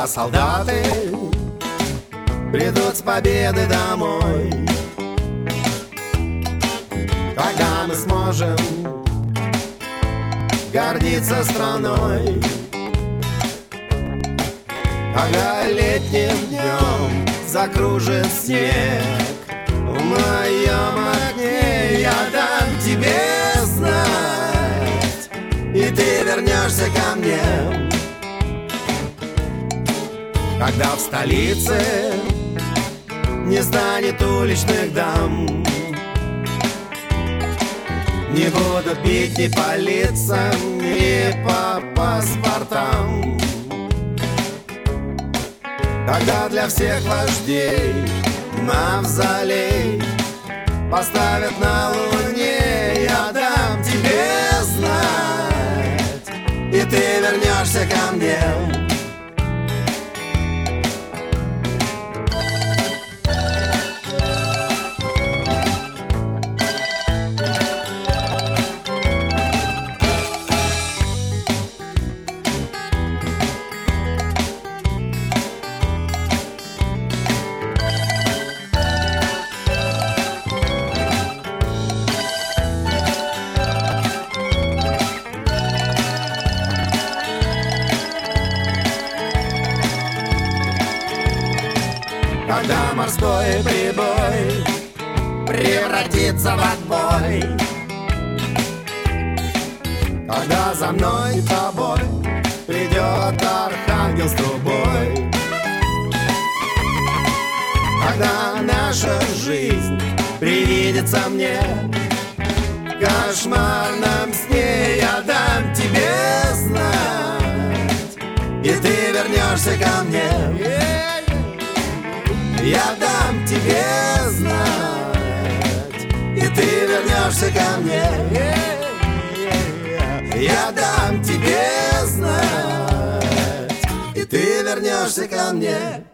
Когда солдаты придут с победы домой, когда мы сможем гордиться страной, когда летним днем закружит снег в моем окне, я дам тебе знать, и ты вернешься ко мне. Когда в столице не станет уличных дам, не будут бить ни по лицам, ни по паспортам. Когда для всех вождей мавзолей поставят на луне, я дам тебе знать, и ты вернешься ко мне. Когда морской прибой превратится в отбой, когда за мной и тобой придет архангел с трубой, когда наша жизнь привидится мне в кошмарном сне, я дам тебе знать, и ты вернешься ко мне. Я дам тебе знать, и ты вернешься ко мне. Я дам тебе знать, и ты вернешься ко мне.